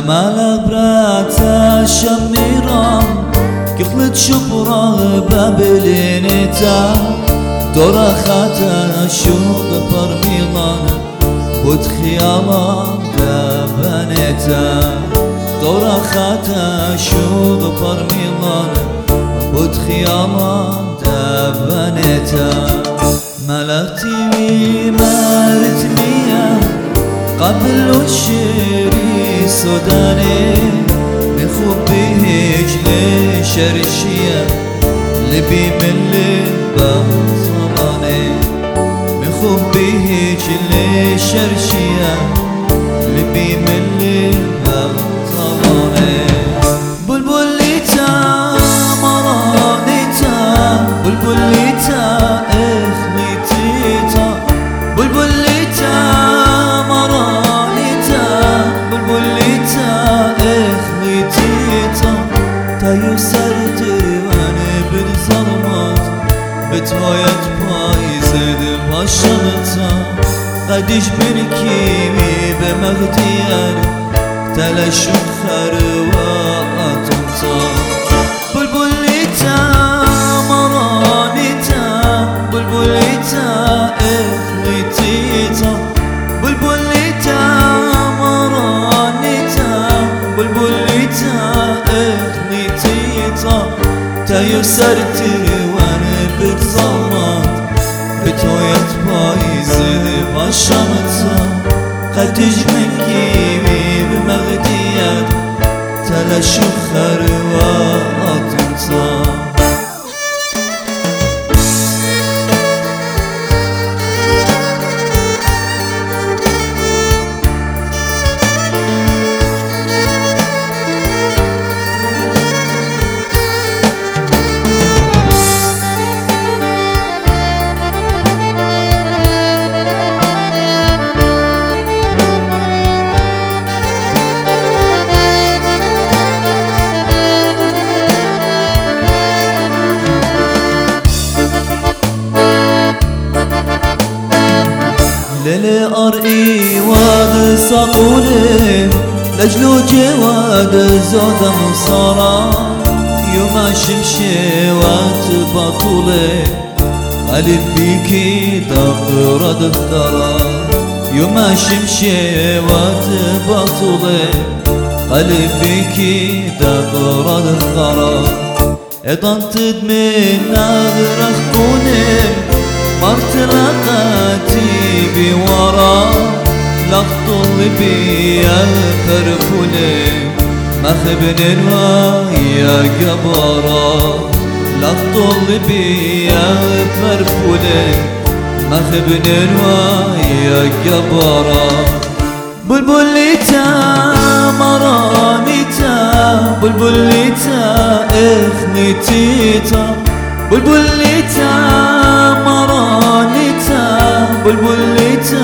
جمال براتش میرم قخلت شبرا ببلينتا دورا خاتا شوق برميلان بود خيالا دبنتا دورا خاتا شوق برميلان بود خيالا دبنتا ملكتي مرت ميا قبل الشري سوداني مخوب بهج لشرشية لبي من لبطلاني مخوب بهج لشرشية لبي من لبطلاني بلبليتا مرانيتا بلبليتا اخليتيتا بلبليتا مرانيتا بلبليتا اخليتيتا تايو سرتري وانا بالظلمات بتوايت بايزد باشمتا قديش بنكيمي بمغديان تلاشو خرواتمتا بلبليتا مرانيتا بلبليتا اخليتيتا بلبليتا مرانيتا بلبليتا اخليتيتا تايو سرتري وانا بالظلمات بتويت بايزد باشمتا قديش بنكيمي بمغديان تلاشو خرواتمتا للي أرئي واد صقولي لجلو جواد زود مصارا يوم شمشي واتبطولي ألف بيكي دقرة دخترا يوم شمشي واتبطولي ألف بيكي دقرة دخترا إضان تدمن نغرخ كوني مرتلقاتي بورا لخط بيا فرفولي مخبن يا جبارا لخط بيا فرفولي مخبن يا جبارا بلبليتا مرانيتا بلبليتا اخنيتيتا بلبليتا مرانيتا بلبليتا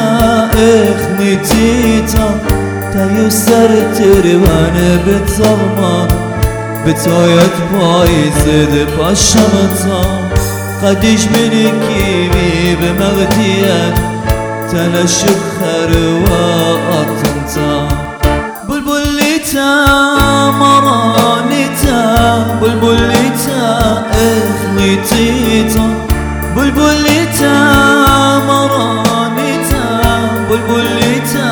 اخنيتيتا تايو سرتري وانا بتظلمان بتويت بايزد باشمتا قديش منكيمي بمغديان تلاشو خرواتمتا بلبليتا مرانيتا بلبليتا اخنيتيتا بلبليتا مرانيتا بلبليتا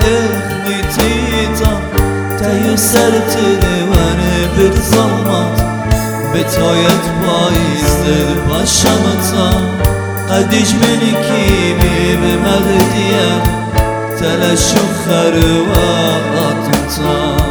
اخنيتيتا تايو سرتني وانا بتظلمت بتويت بايزد باشمتا قديش منكيمي بمغديان تلاشو خرواتمتا